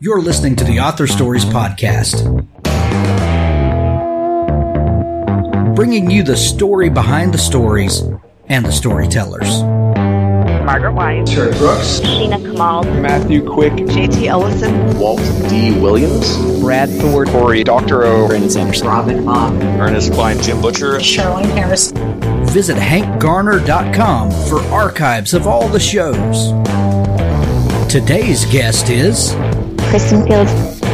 You're listening to the Author Stories Podcast, bringing you the story behind the stories and the storytellers. Margaret White, Terry Brooks, Sheena Kamal, Matthew Quick, J.T. Ellison, Walt D. Williams, Brad Thor, Corey, Dr. O, Brandon Sanderson, Robin Mom, Ernest Klein, Jim Butcher, Sherwin Harris. Visit hankgarner.com for archives of all the shows. Today's guest is Kristen Fields.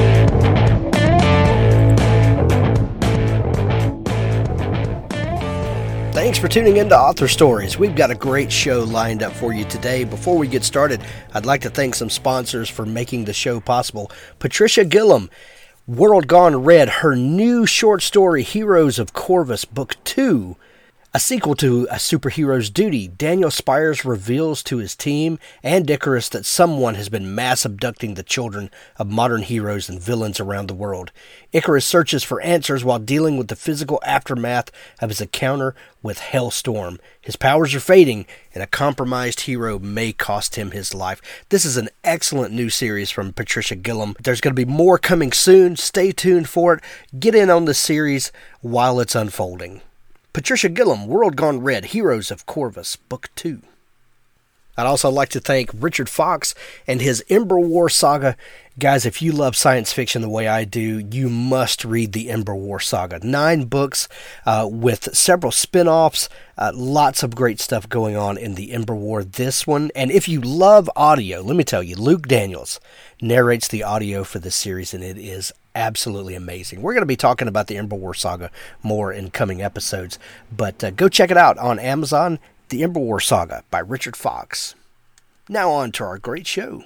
Thanks for tuning in to Author Stories. We've got a great show lined up for you today. Before we get started, I'd like to thank some sponsors for making the show possible. Patricia Gillam, World Gone Red, her new short story, Heroes of Corvus, Book 2. A sequel to A Superhero's Duty, Daniel Spires reveals to his team and Icarus that someone has been mass abducting the children of modern heroes and villains around the world. Icarus searches for answers while dealing with the physical aftermath of his encounter with Hellstorm. His powers are fading, and a compromised hero may cost him his life. This is an excellent new series from Patricia Gillam. There's going to be more coming soon. Stay tuned for it. Get in on the series while it's unfolding. Patricia Gillam, World Gone Red, Heroes of Corvus, Book 2. I'd also like to thank Richard Fox and his Ember War saga. Guys, if you love science fiction the way I do, you must read the Ember War saga. 9 books with several spin-offs, lots of great stuff going on in the Ember War. This one, and if you love audio, let me tell you, Luke Daniels narrates the audio for this series, and it is absolutely amazing. We're going to be talking about the Ember War saga more in coming episodes, but go check it out on Amazon, The Ember War Saga by Richard Fox. Now on to our great show.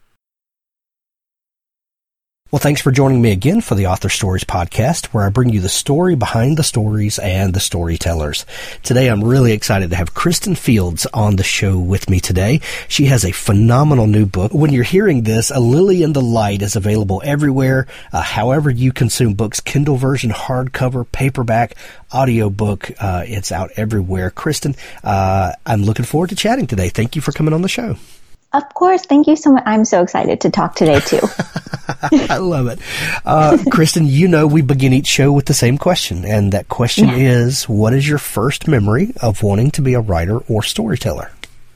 Well, thanks for joining me again for the Author Stories Podcast, where I bring you the story behind the stories and the storytellers. Today, I'm really excited to have Kristen Fields on the show with me today. She has a phenomenal new book. When you're hearing this, A Lily in the Light is available everywhere, however you consume books, Kindle version, hardcover, paperback, audiobook. It's out everywhere. Kristen, I'm looking forward to chatting today. Thank you for coming on the show. Of course. Thank you so much. I'm so excited to talk today, too. I love it. Kristen, you know we begin each show with the same question, and that question is, what is your first memory of wanting to be a writer or storyteller?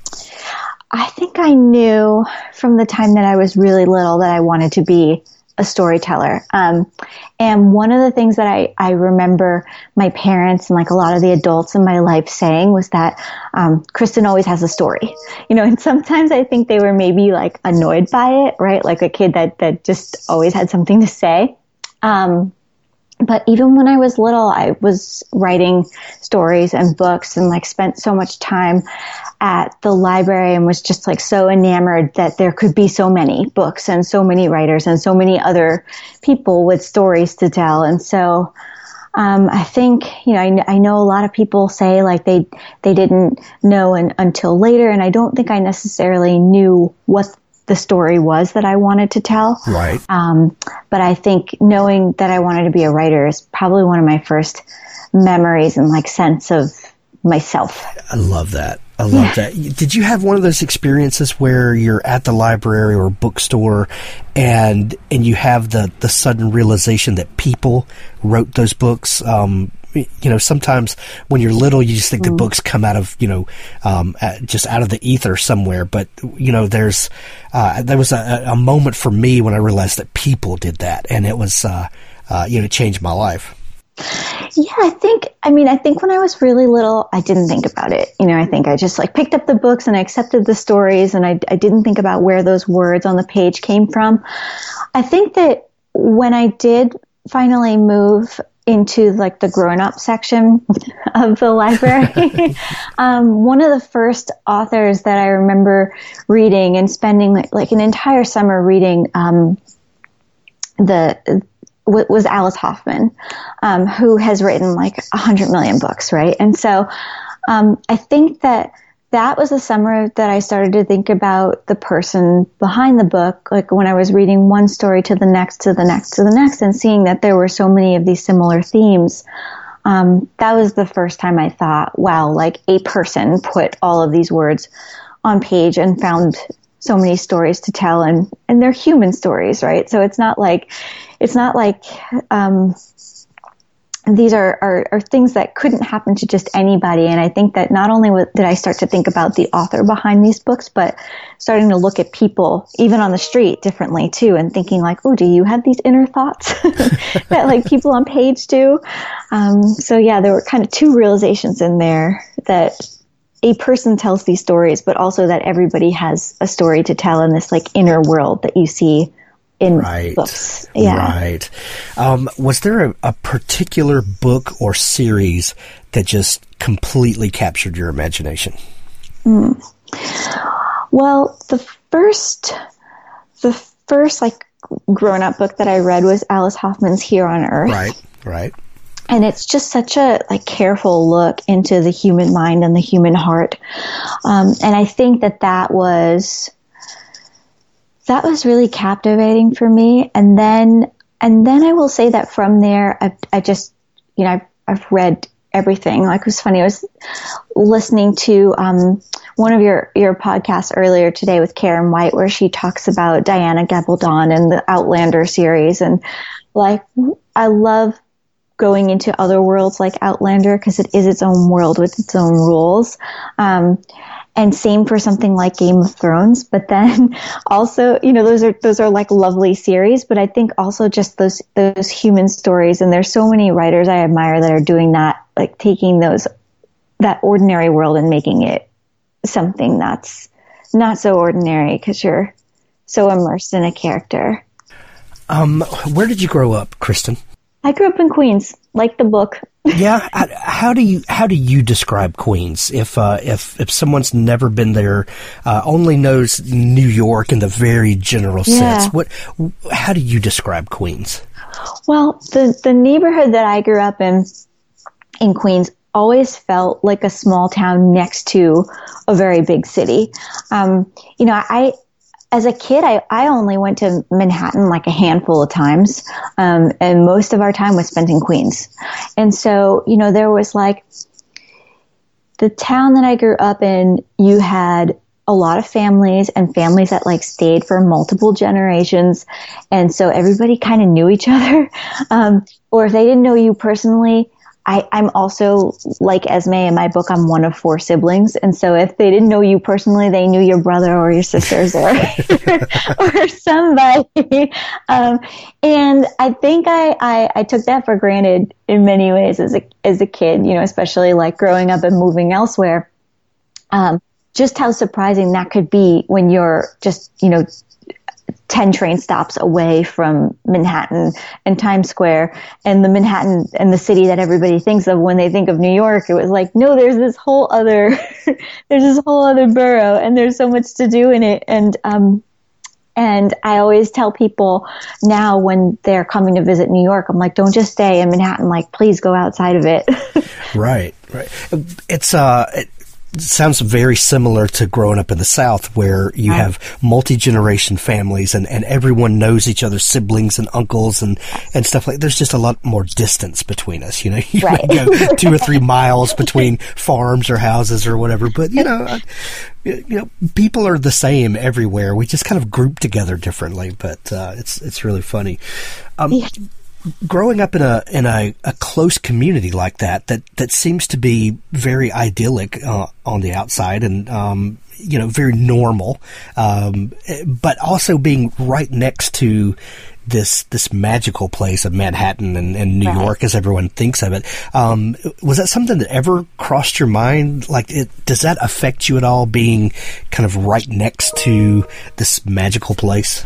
I think I knew from the time that I was really little that I wanted to be a storyteller. And one of the things that I remember my parents and like a lot of the adults in my life saying was that Kristen always has a story, and sometimes I think they were maybe like annoyed by it, right? Like a kid that just always had something to say. But even when I was little, I was writing stories and books and like spent so much time at the library and was just like so enamored that there could be so many books and so many writers and so many other people with stories to tell. And so I think, I know a lot of people say like they didn't know until later, and I don't think I necessarily knew what the story was that I wanted to tell. Right. But I think knowing that I wanted to be a writer is probably one of my first memories and like sense of myself. I love that. I love that. Did you have one of those experiences where you're at the library or bookstore and you have the sudden realization that people wrote those books? Sometimes when you're little, you just think the books come out of, just out of the ether somewhere. But, there was a moment for me when I realized that people did that, and it was, it changed my life. Yeah, I think when I was really little, I didn't think about it. I think I just like picked up the books and I accepted the stories, and I didn't think about where those words on the page came from. I think that when I did finally move into like the grown-up section of the library, one of the first authors that I remember reading and spending like an entire summer reading was Alice Hoffman, who has written like 100 million books, right? And so I think that was the summer that I started to think about the person behind the book, like when I was reading one story to the next, to the next, to the next, and seeing that there were so many of these similar themes. That was the first time I thought, wow, like a person put all of these words on page and found so many stories to tell, and they're human stories, right? So it's not like these are things that couldn't happen to just anybody. And I think that not only did I start to think about the author behind these books, but starting to look at people, even on the street, differently too, and thinking like, oh, do you have these inner thoughts that like people on page do? So yeah, there were kind of two realizations in there, that a person tells these stories, but also that everybody has a story to tell in this like inner world that you see in books. Yeah. Right. Was there a particular book or series that just completely captured your imagination? Well, the first like grown-up book that I read was Alice Hoffman's Here on Earth. Right. And it's just such a like careful look into the human mind and the human heart. And I think that was really captivating for me. And then I will say that from there, I just, I've read everything. Like, it was funny. I was listening to, one of your podcasts earlier today with Karen White, where she talks about Diana Gabaldon and the Outlander series. And like, I love going into other worlds like Outlander, because it is its own world with its own rules. And same for something like Game of Thrones. But then also, those are like lovely series, but I think also just those human stories. And there's so many writers I admire that are doing that, like taking that ordinary world and making it something that's not so ordinary, because you're so immersed in a character. Where did you grow up, Kristen? I grew up in Queens, like the book. Yeah. How do you describe Queens? If someone's never been there, only knows New York in the very general sense, how do you describe Queens? Well, the neighborhood that I grew up in Queens always felt like a small town next to a very big city. As a kid, I only went to Manhattan like a handful of times, and most of our time was spent in Queens. And so, there was like the town that I grew up in, you had a lot of families, and families that like stayed for multiple generations. And so everybody kind of knew each other. Or if they didn't know you personally, I'm also, like Esme in my book, I'm one of 4 siblings. And so if they didn't know you personally, they knew your brother or your sisters or somebody. And I think I took that for granted in many ways as a kid, especially like growing up and moving elsewhere. Just how surprising that could be when you're just, 10 train stops away from Manhattan and Times Square and the Manhattan and the city that everybody thinks of when they think of New York. It was like, no, there's this whole other borough, and there's so much to do in it. And I always tell people now when they're coming to visit New York, I'm like, don't just stay in Manhattan, like, please go outside of it. Right. It sounds very similar to growing up in the South, where you have multi-generation families and everyone knows each other's siblings and uncles and stuff like that. There's just a lot more distance between us, You might go 2 or 3 miles between farms or houses or whatever, but people are the same everywhere. We just kind of group together differently, but it's really funny. Growing up in a close community like that seems to be very idyllic on the outside and very normal, but also being right next to this magical place of Manhattan and New York as everyone thinks of it. Was that something that ever crossed your mind? Like, does that affect you at all, being kind of right next to this magical place?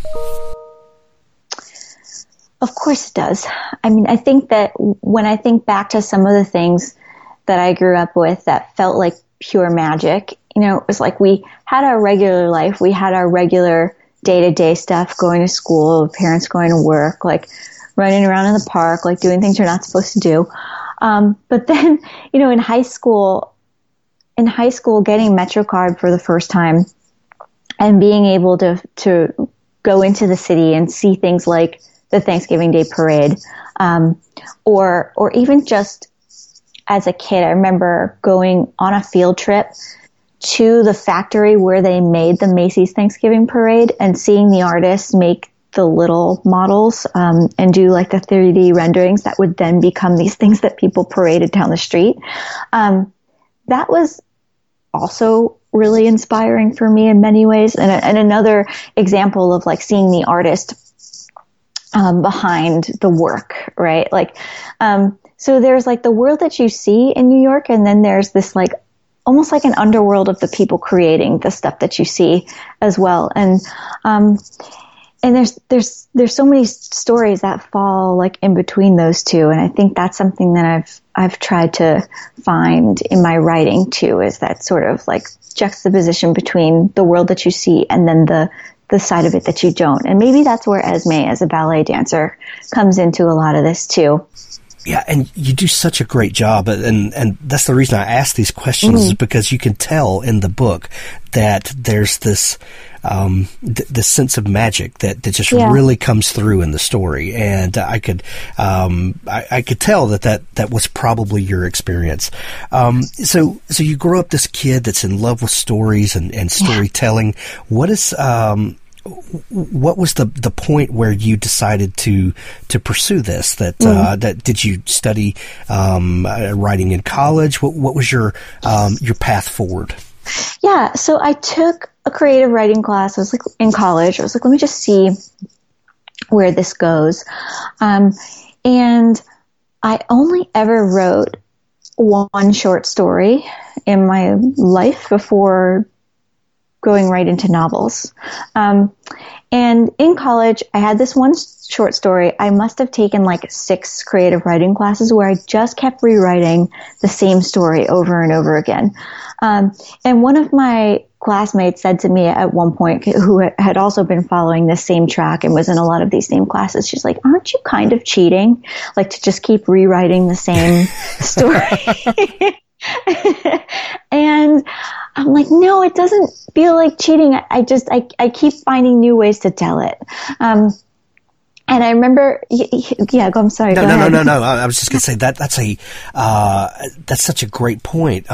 Of course it does. I mean, I think that when I think back to some of the things that I grew up with that felt like pure magic, it was like we had our regular life. We had our regular day-to-day stuff, going to school, parents going to work, like running around in the park, like doing things you're not supposed to do. But then, in high school, getting MetroCard for the first time and being able to go into the city and see things like the Thanksgiving Day parade, or even just as a kid, I remember going on a field trip to the factory where they made the Macy's Thanksgiving Parade and seeing the artists make the little models and do like the 3D renderings that would then become these things that people paraded down the street. That was also really inspiring for me in many ways. And another example of like seeing the artist behind the work, right? Like, so there's like the world that you see in New York, and then there's this like almost like an underworld of the people creating the stuff that you see as well. And there's so many stories that fall like in between those two. And I think that's something that I've tried to find in my writing too, is that sort of like juxtaposition between the world that you see and then the side of it that you don't. And maybe that's where Esme as a ballet dancer comes into a lot of this too. Yeah, and you do such a great job, and that's the reason I ask these questions, is because you can tell in the book that there's this this sense of magic that just really comes through in the story, and I could tell that was probably your experience. So you grow up this kid that's in love with stories and storytelling. What was the point where you decided to pursue this? That did you study writing in college? What was your path forward? Yeah, so I took a creative writing class. I was like in college. I was like, let me just see where this goes. And I only ever wrote one short story in my life before going right into novels. And in college, I had this one short story. I must have taken like 6 creative writing classes where I just kept rewriting the same story over and over again. And one of my classmates said to me at one point, who had also been following this same track and was in a lot of these same classes, she's like, aren't you kind of cheating? Like to just keep rewriting the same story? And I'm like, no, it doesn't feel like cheating. I keep finding new ways to tell it. And I remember, I'm sorry. No. I was just going to say that's such a great point.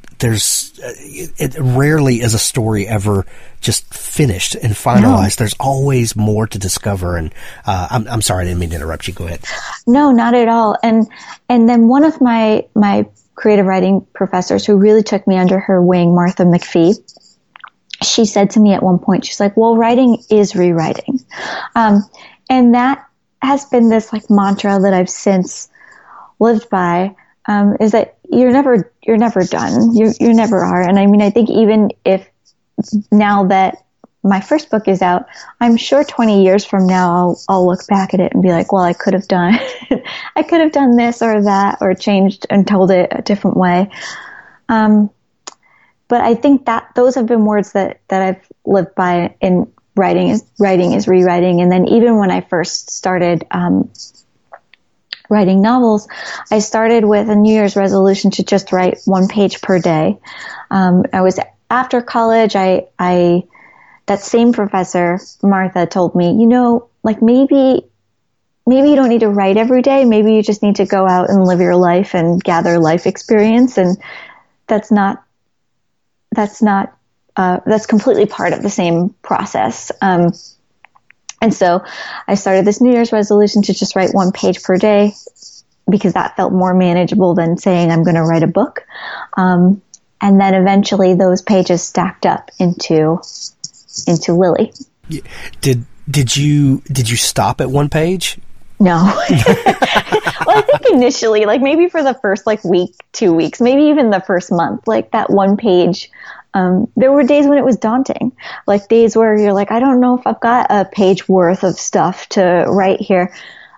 It rarely is a story ever just finished and finalized. No. There's always more to discover. And I'm sorry, I didn't mean to interrupt you. Go ahead. No, not at all. And then one of my creative writing professors who really took me under her wing, Martha McPhee, she said to me at one point, she's like, well, writing is rewriting. And that has been this like mantra that I've since lived by, is that you're never done. You never are. And I mean, I think even if now that my first book is out, I'm sure 20 years from now, I'll look back at it and be like, well, I could have done this or that, or changed and told it a different way. But I think that those have been words that I've lived by in writing is rewriting. And then even when I first started writing novels, I started with a New Year's resolution to just write 1 page per day. I was after college. That same professor, Martha, told me, like maybe you don't need to write every day. Maybe you just need to go out and live your life and gather life experience. And that's completely part of the same process. And so I started this New Year's resolution to just write 1 page per day because that felt more manageable than saying I'm going to write a book. And then eventually those pages stacked up into Lily. Did you stop at 1 page? No. Well, I think initially, like maybe for the first like week, 2 weeks, maybe even the first month, like that 1 page, there were days when it was daunting, like days where you're like, I don't know if I've got a page worth of stuff to write here.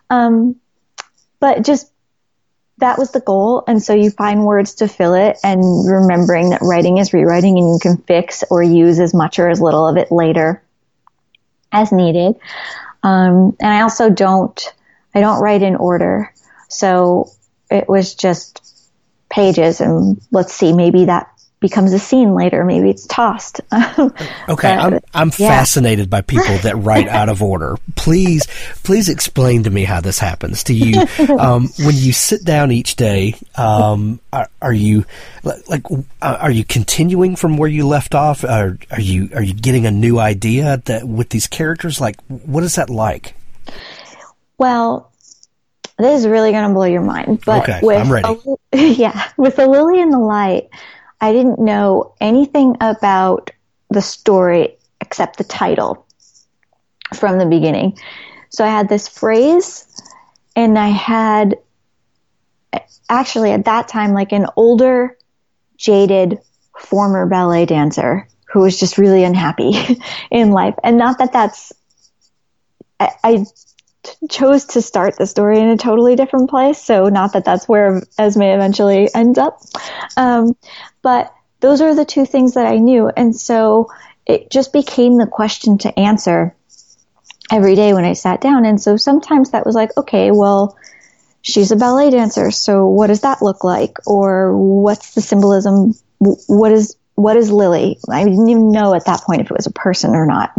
But just that was the goal. And so you find words to fill it, and remembering that writing is rewriting and you can fix or use as much or as little of it later as needed. And I also don't write in order. So it was just pages, and let's see, maybe that becomes a scene later. Maybe it's tossed. Okay, I'm fascinated by people that write out of order. Please explain to me how this happens to you. When you sit down each day, are you continuing from where you left off? Are you getting a new idea that with these characters? Like, what is that like? Well, this is really going to blow your mind. But okay, I'm ready. With A Lily in the Light, I didn't know anything about the story except the title from the beginning. So I had this phrase, and I had actually at that time like an older, jaded, former ballet dancer who was just really unhappy in life. And not that that's, I chose to start the story in a totally different place. So not that that's where Esme eventually ends up. But those are the two things that I knew. And so it just became the question to answer every day when I sat down. And so sometimes that was like, okay, well, she's a ballet dancer. So what does that look like? Or what's the symbolism? What is Lily? I didn't even know at that point if it was a person or not.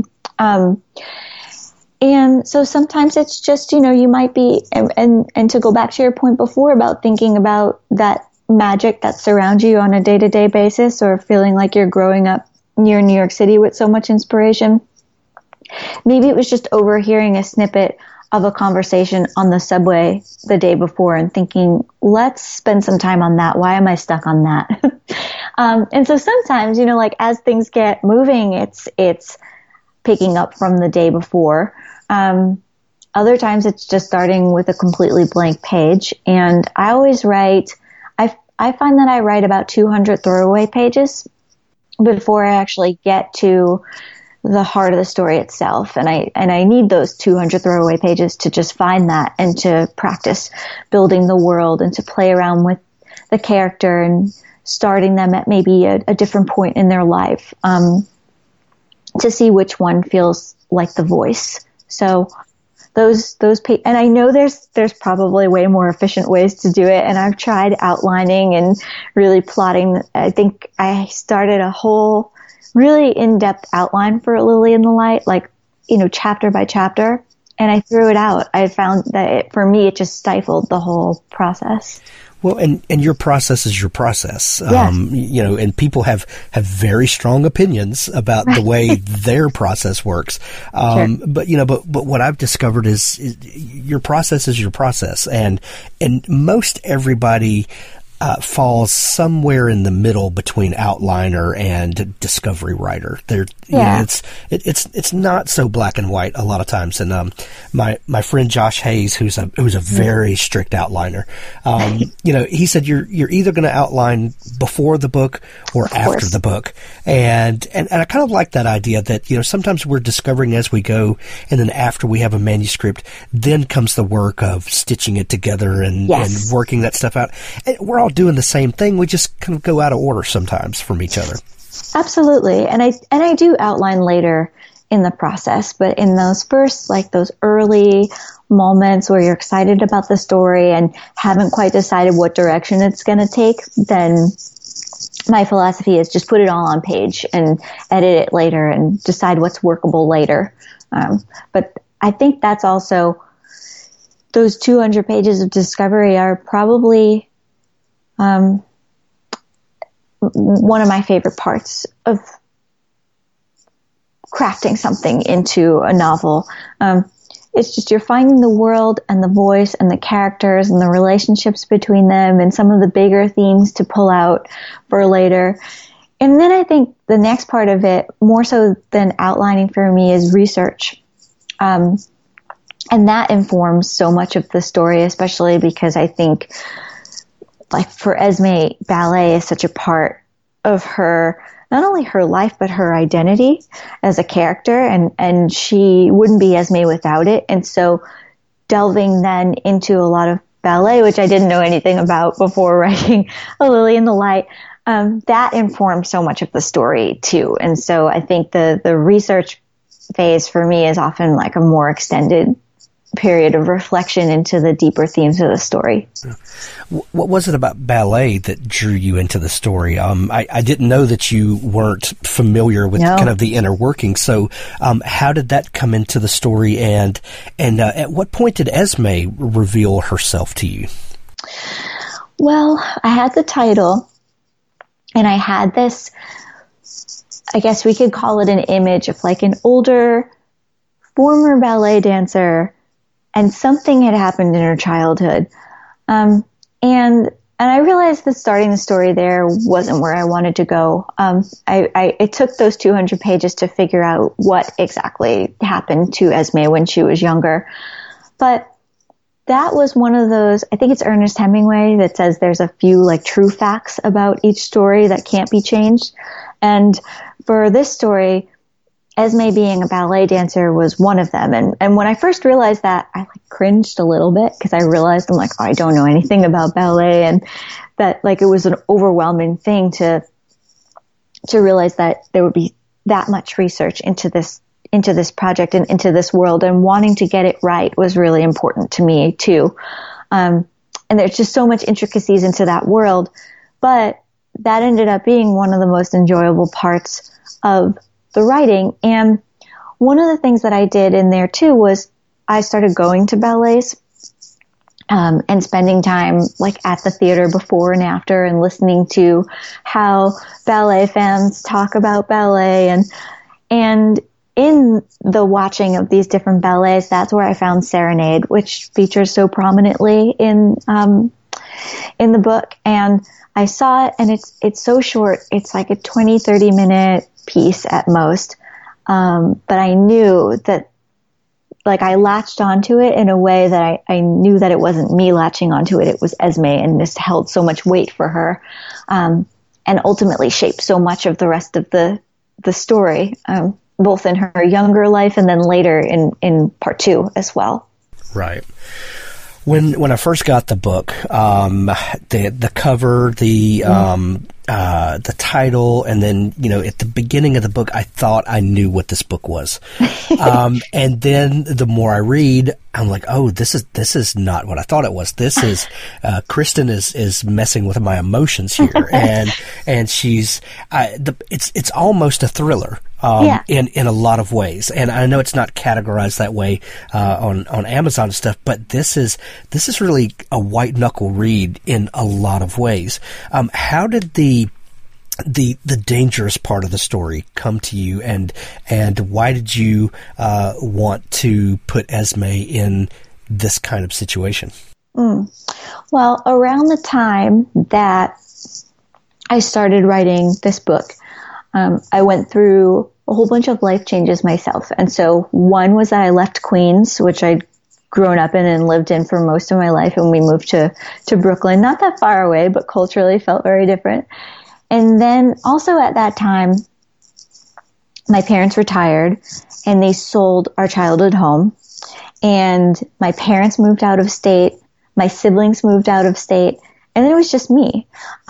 And so sometimes it's just, you might be, and to go back to your point before about thinking about that magic that surrounds you on a day-to-day basis, or feeling like you're growing up near New York City with so much inspiration. Maybe it was just overhearing a snippet of a conversation on the subway the day before and thinking, let's spend some time on that. Why am I stuck on that? And so sometimes, like as things get moving, it's picking up from the day before. Other times it's just starting with a completely blank page. And I always write, I find that I write about 200 throwaway pages before I actually get to the heart of the story itself. And I need those 200 throwaway pages to just find that and to practice building the world and to play around with the character and starting them at maybe a different point in their life, to see which one feels like the voice. So and I know there's probably way more efficient ways to do it. And I've tried outlining and really plotting. I think I started a whole really in-depth outline for Lily in the Light, like, chapter by chapter. And I threw it out. I found that for me, it just stifled the whole process. Well, and your process is your process. Yes. And people have very strong opinions about the way their process works. Sure. But what I've discovered is your process is your process. And most everybody falls somewhere in the middle between outliner and discovery writer. It's not so black and white a lot of times. And my friend Josh Hayes, who's a very strict outliner, he said you're either going to outline before the book or after the book. And I kind of like that idea that sometimes we're discovering as we go, and then after we have a manuscript, then comes the work of stitching it together and working that stuff out. And we're all doing the same thing. We just kind of go out of order sometimes from each other. Absolutely. And I do outline later in the process, but in those first, like those early moments where you're excited about the story and haven't quite decided what direction it's going to take, then my philosophy is just put it all on page and edit it later and decide what's workable later. But I think that's also, those 200 pages of discovery are probably one of my favorite parts of crafting something into a novel. It's just you're finding the world and the voice and the characters and the relationships between them and some of the bigger themes to pull out for later. And then I think the next part of it, more so than outlining for me, is research. And that informs so much of the story, especially because I think, like for Esme, ballet is such a part of her, not only her life, but her identity as a character. And she wouldn't be Esme without it. And so delving then into a lot of ballet, which I didn't know anything about before writing A Lily in the Light, that informed so much of the story too. And so I think the research phase for me is often like a more extended period of reflection into the deeper themes of the story. What was it about ballet that drew you into the story? I didn't know that you weren't familiar with kind of the inner workings. So how did that come into the story? And at what point did Esme reveal herself to you? Well, I had the title, and I had this, I guess we could call it an image of like an older, former ballet dancer, and something had happened in her childhood. And I realized that starting the story there wasn't where I wanted to go. It took those 200 pages to figure out what exactly happened to Esme when she was younger. But that was one of those, I think it's Ernest Hemingway that says there's a few like true facts about each story that can't be changed. And for this story, Esme being a ballet dancer was one of them. And when I first realized that, I like cringed a little bit because I realized I'm like, oh, I don't know anything about ballet, and that like it was an overwhelming thing to realize that there would be that much research into this project and into this world, and wanting to get it right was really important to me too. And there's just so much intricacies into that world, but that ended up being one of the most enjoyable parts of the writing. And one of the things that I did in there too was I started going to ballets, and spending time like at the theater before and after, and listening to how ballet fans talk about ballet, and in the watching of these different ballets, that's where I found Serenade, which features so prominently in the book. And I saw it, and it's so short. It's like a 20, 30 minute piece at most. But I knew that, like, I latched onto it in a way that I knew that it wasn't me latching onto it. It was Esme, and this held so much weight for her, and ultimately shaped so much of the rest of the story, both in her younger life and then later in part 2 as well. Right. When I first got the book, the cover, the title, and then, at the beginning of the book, I thought I knew what this book was. And then the more I read, I'm like, oh, this is not what I thought it was. This is, Kristen is messing with my emotions here. and she's, it's almost a thriller. In a lot of ways. And I know it's not categorized that way, on Amazon and stuff, but this is really a white knuckle read in a lot of ways. How did the dangerous part of the story come to you, and why did you want to put Esme in this kind of situation? Well, around the time that I started writing this book, I went through a whole bunch of life changes myself. And so one was that I left Queens, which I'd grown up in and lived in for most of my life, and we moved to Brooklyn, not that far away, but culturally felt very different. And then also at that time, my parents retired, and they sold our childhood home, and my parents moved out of state, my siblings moved out of state, and then it was just me.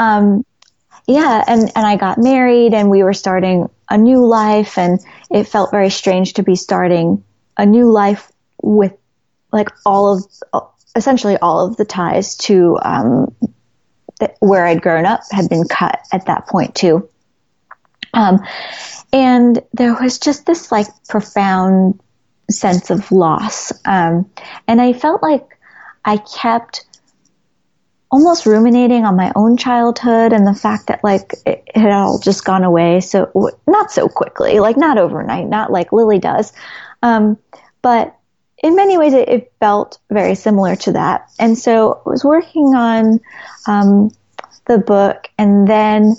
And I got married, and we were starting a new life, and it felt very strange to be starting a new life with like essentially all of the ties to where I'd grown up had been cut at that point too. And there was just this like profound sense of loss. And I felt like I kept almost ruminating on my own childhood and the fact that like it had all just gone away. So not so quickly, like not overnight, not like Lily does. But in many ways it felt very similar to that. And so I was working on, the book, and then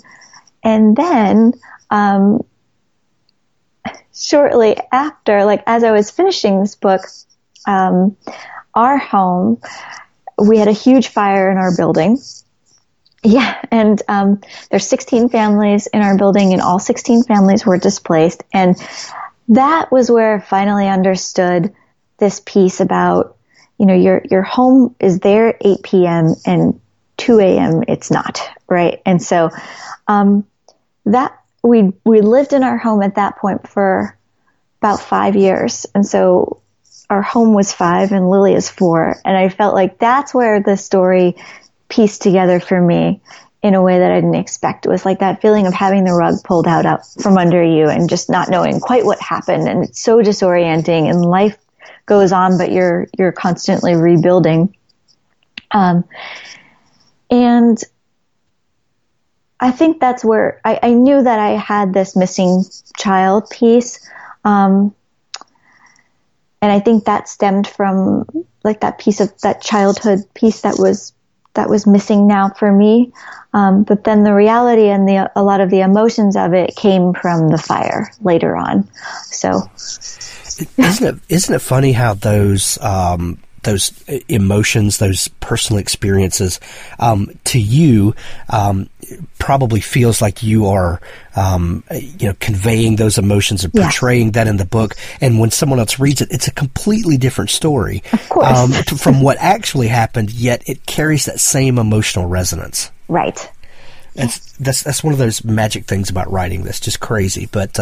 shortly after, like as I was finishing this book, our home, we had a huge fire in our building. Yeah. And, there's 16 families in our building, and all 16 families were displaced. And that was where I finally understood this piece about, your home is there at 8 p.m. and 2 a.m. it's not, right? And so, that we lived in our home at that point for about 5 years. And so our home was 5 and Lily is 4. And I felt like that's where the story pieced together for me in a way that I didn't expect. It was like that feeling of having the rug pulled out from under you and just not knowing quite what happened. And it's so disorienting, and life goes on, but you're constantly rebuilding. And I think that's where I knew that I had this missing child piece. And I think that stemmed from like that piece of that childhood piece that was missing now for me. But then the reality and a lot of the emotions of it came from the fire later on. So isn't it funny how those emotions, those personal experiences, to you, probably feels like you are, conveying those emotions and portraying that in the book. And when someone else reads it, it's a completely different story, of course. From what actually happened, yet it carries that same emotional resonance. Right. That's one of those magic things about writing that's just crazy. But,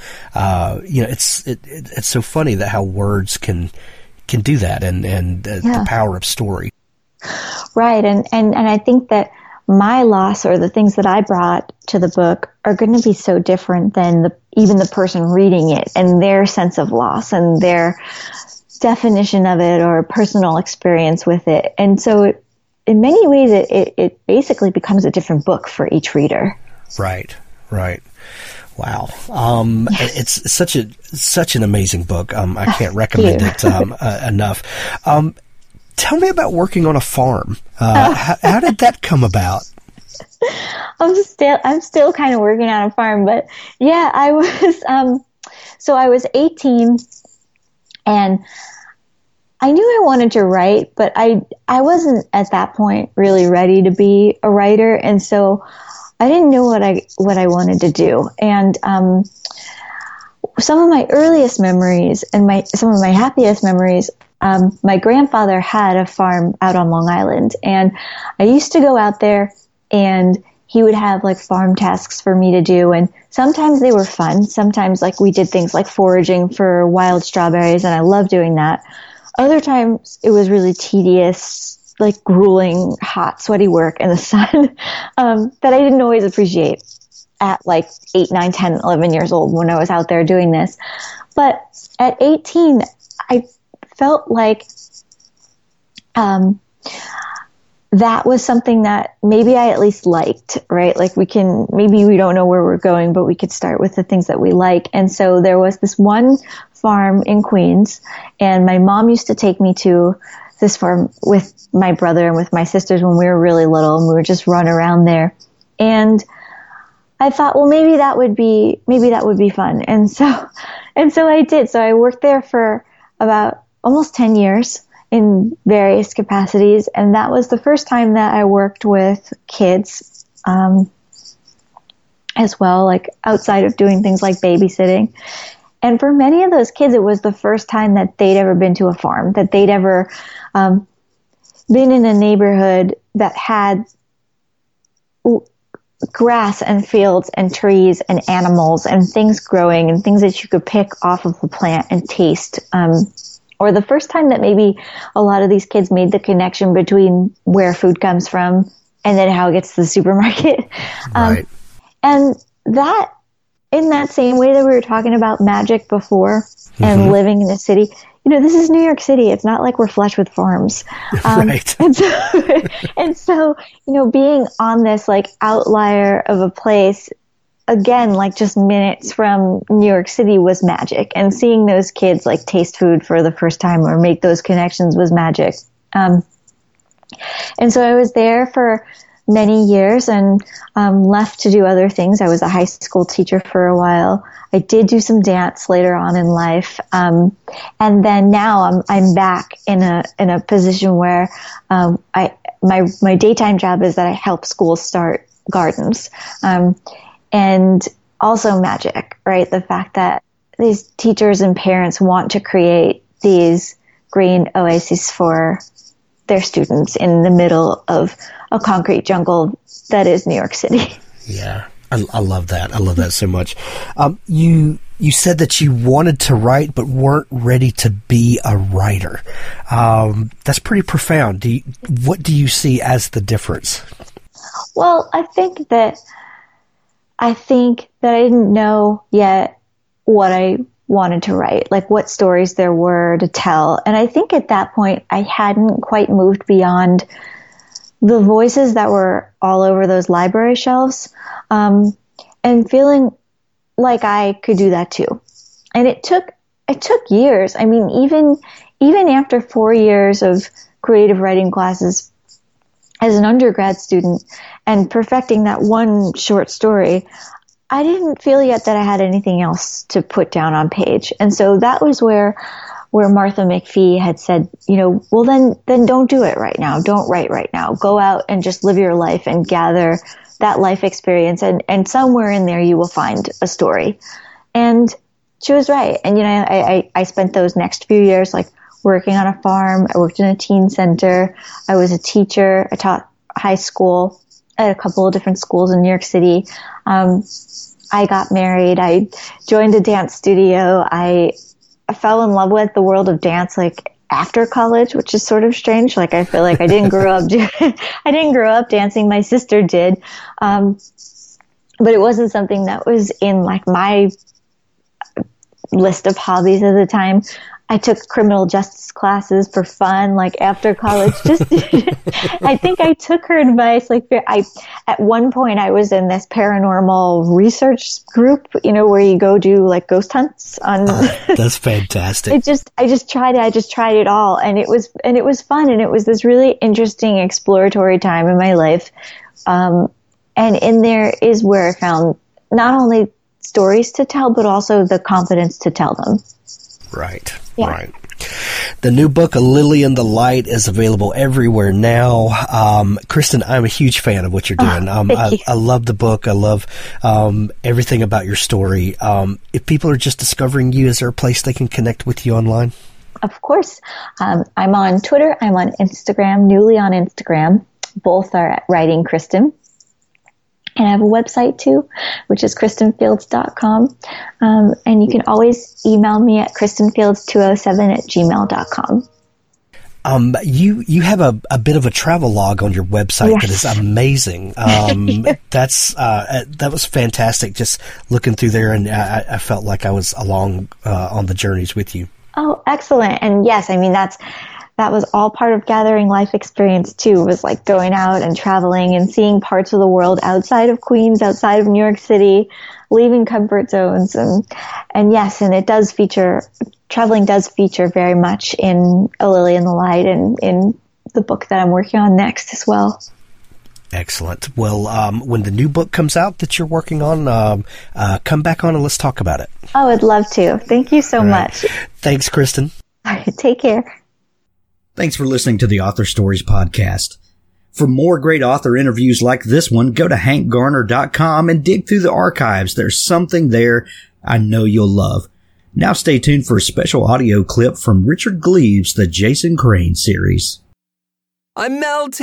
it's so funny that how words can do that and the power of story. Right. And I think that my loss or the things that I brought to the book are going to be so different than even the person reading it and their sense of loss and their definition of it or personal experience with it. And so in many ways, it basically becomes a different book for each reader. Right. Wow. It's such an amazing book. I can't recommend it enough. Tell me about working on a farm. How did that come about? I'm still kind of working on a farm, but yeah, I was, so I was 18 and I knew I wanted to write, but I wasn't at that point really ready to be a writer. And so I didn't know what I wanted to do. And, some of my earliest memories and some of my happiest memories, my grandfather had a farm out on Long Island, and I used to go out there and he would have like farm tasks for me to do. And sometimes they were fun. Sometimes like we did things like foraging for wild strawberries, and I loved doing that. Other times it was really tedious, like grueling, hot, sweaty work in the sun, that I didn't always appreciate at like 8, 9, 10, 11 years old when I was out there doing this. But at 18, I felt like that was something that maybe I at least liked, right? Like maybe we don't know where we're going, but we could start with the things that we like. And so there was this one farm in Queens, and my mom used to take me to this farm with my brother and with my sisters when we were really little, and we would just run around there. And I thought, well, maybe that would be fun. And so I did. So I worked there for about almost 10 years in various capacities. And that was the first time that I worked with kids, as well, like outside of doing things like babysitting. And for many of those kids, it was the first time that they'd ever been to a farm, that they'd ever, been in a neighborhood that had grass and fields and trees and animals and things growing and things that you could pick off of the plant and taste. Or the first time that maybe a lot of these kids made the connection between where food comes from and then how it gets to the supermarket. Right. And that, in that same way that we were talking about magic before and living in a city, this is New York City. It's not like we're flush with farms. Right. And so, being on this like outlier of a place, again, like just minutes from New York City was magic. And seeing those kids like taste food for the first time or make those connections was magic. And so I was there for many years and left to do other things. I was a high school teacher for a while. I did do some dance later on in life, and then now I'm back in a position where my daytime job is that I help schools start gardens, and also magic. Right, the fact that these teachers and parents want to create these green oases for their students in the middle of a concrete jungle that is New York City. Yeah. I love that. I love that so much. You You said that you wanted to write but weren't ready to be a writer. That's pretty profound. What do you see as the difference? Well, I think that I didn't know yet what I wanted to write, like what stories there were to tell. And I think at that point I hadn't quite moved beyond the voices that were all over those library shelves, and feeling like I could do that too. And it took years. I mean, even after 4 years of creative writing classes as an undergrad student and perfecting that one short story, I didn't feel yet that I had anything else to put down on page. And so that was where Martha McPhee had said, well, then don't do it right now. Don't write right now. Go out and just live your life and gather that life experience. And somewhere in there you will find a story. And she was right. And, I spent those next few years like working on a farm. I worked in a teen center. I was a teacher. I taught high school at a couple of different schools in New York City. I got married. I joined a dance studio. I fell in love with the world of dance like after college, which is sort of strange. Like I feel like I didn't grow up dancing. My sister did. But it wasn't something that was in like my list of hobbies at the time. I took criminal justice classes for fun, like after college. Just, I think I took her advice. At one point I was in this paranormal research group, where you go do like ghost hunts on. That's fantastic. I just tried it. I just tried it all. And it was fun. And it was this really interesting exploratory time in my life. And in there is where I found not only stories to tell, but also the confidence to tell them. Right. Yeah. Right. The new book, A Lily in the Light, is available everywhere now. Kristen, I'm a huge fan of what you're doing. Thank you. I love the book. I love everything about your story. If people are just discovering you, is there a place they can connect with you online? Of course. I'm on Twitter. I'm on Instagram, newly on Instagram. Both are at Writing Kristen. And I have a website too, which is kristenfields.com. And you can always email me at kristenfields207@gmail.com. You have a bit of a travel log on your website. Yes. That is amazing. That was fantastic. Just looking through there, and I felt like I was along on the journeys with you. Oh, excellent. And yes, I mean, that was all part of gathering life experience too, was like going out and traveling and seeing parts of the world outside of Queens, outside of New York City, leaving comfort zones. And yes, and traveling does feature very much in A Lily in the Light and in the book that I'm working on next as well. Excellent. Well, when the new book comes out that you're working on, come back on and let's talk about it. Oh, I'd love to. Thank you so much. Thanks, Kristen. All right, take care. Thanks for listening to the Author Stories podcast. For more great author interviews like this one, go to hankgarner.com and dig through the archives. There's something there I know you'll love. Now stay tuned for a special audio clip from Richard Gleaves' The Jason Crane series. I'm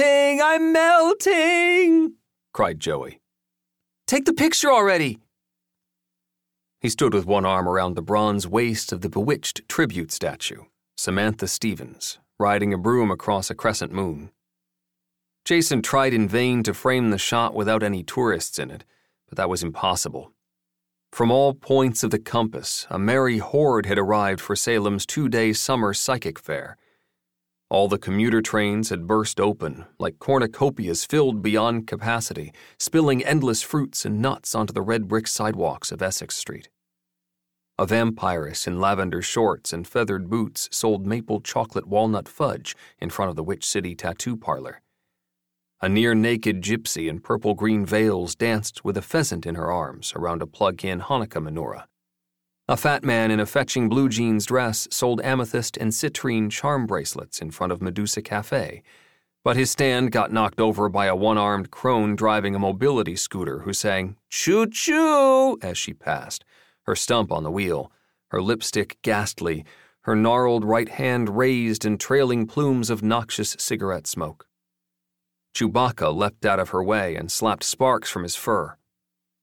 melting, cried Joey. Take the picture already. He stood with one arm around the bronze waist of the bewitched tribute statue, Samantha Stevens, riding a broom across a crescent moon. Jason tried in vain to frame the shot without any tourists in it, but that was impossible. From all points of the compass, a merry horde had arrived for Salem's 2-day summer psychic fair. All the commuter trains had burst open, like cornucopias filled beyond capacity, spilling endless fruits and nuts onto the red brick sidewalks of Essex Street. A vampiress in lavender shorts and feathered boots sold maple chocolate walnut fudge in front of the Witch City tattoo parlor. A near-naked gypsy in purple-green veils danced with a pheasant in her arms around a plug-in Hanukkah menorah. A fat man in a fetching blue jeans dress sold amethyst and citrine charm bracelets in front of Medusa Cafe, but his stand got knocked over by a one-armed crone driving a mobility scooter who sang "Choo-choo" as she passed, her stump on the wheel, her lipstick ghastly, her gnarled right hand raised in trailing plumes of noxious cigarette smoke. Chewbacca leapt out of her way and slapped sparks from his fur.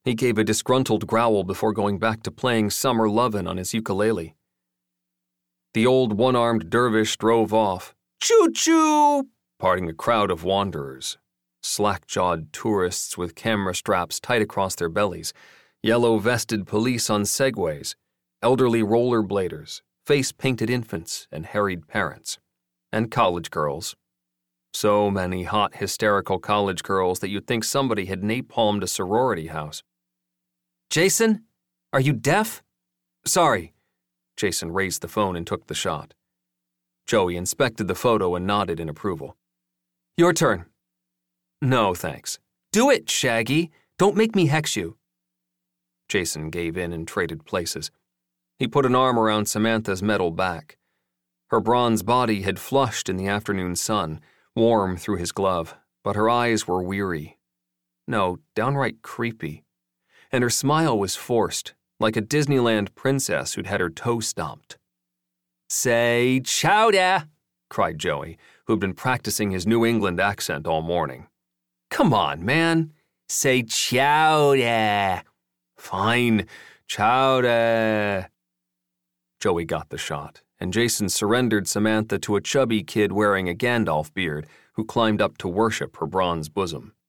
He gave a disgruntled growl before going back to playing Summer Lovin' on his ukulele. The old one-armed dervish drove off, choo-choo, parting a crowd of wanderers, slack-jawed tourists with camera straps tight across their bellies, yellow-vested police on segways, elderly rollerbladers, face-painted infants and harried parents, and college girls. So many hot, hysterical college girls that you'd think somebody had napalmed a sorority house. Jason, are you deaf? Sorry. Jason raised the phone and took the shot. Joey inspected the photo and nodded in approval. Your turn. No, thanks. Do it, Shaggy. Don't make me hex you. Jason gave in and traded places. He put an arm around Samantha's metal back. Her bronze body had flushed in the afternoon sun, warm through his glove, but her eyes were weary. No, downright creepy. And her smile was forced, like a Disneyland princess who'd had her toe stomped. Say chowder, cried Joey, who'd been practicing his New England accent all morning. Come on, man. Say chowder. Fine, chowder. Joey got the shot, and Jason surrendered Samantha to a chubby kid wearing a Gandalf beard who climbed up to worship her bronze bosom.